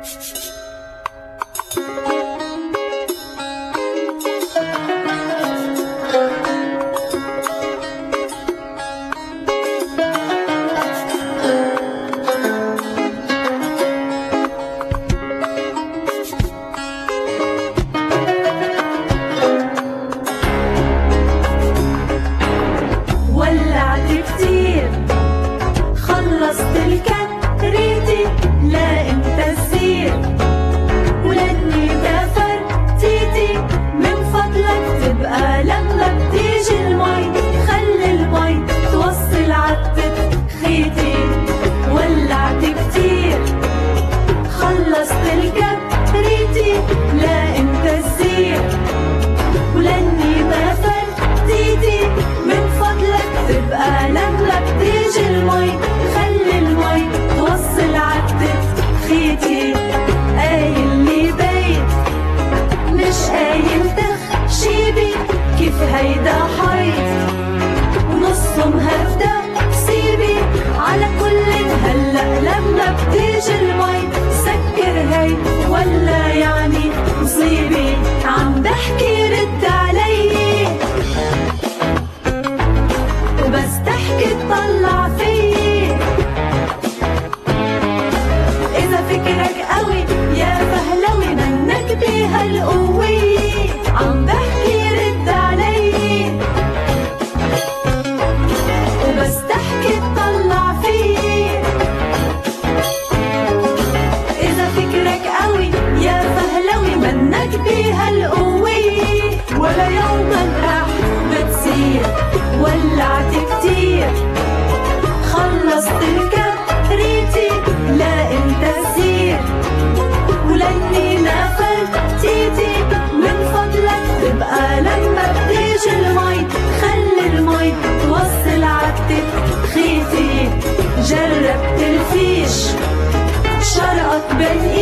خلصت الكبريتي لا انت الزير ولاني دفرتيتي من فضلك تبقى لما بتيجي المي خلي المي توصل عالتت خيتي. ولعت كتير خلصت الكبريتي لا انت الزير ولاني ما فرتيتي من فضلك تبقى لما بتيجي المي خلي المي توصل عالتت خيتي. قايل لي بيت مش قايل تخشيبي كيف هيدا حيط ونصه مهدى سيبي على كل هلا لما بتيجي المي سكر هي ولا يعني مصيبي. عم بحكي رد علي وبس تحكي تطلع فيي إذا فكرك قوي يا فهلوي منك بهالقوية. عم بحكي رد علي وبس تحكي تطلع فيي إذا فكرك قوي يا فهلوي منك بهالقوية. ولا يوما راح بتصير ولعت كتير خلصت الكبريتي لا انت زير ولاني نفرتيتي من فضلك تبقى لما بتيجي المي خلي المي توصل عالتت خيتي. جربت الفيش شرقت بين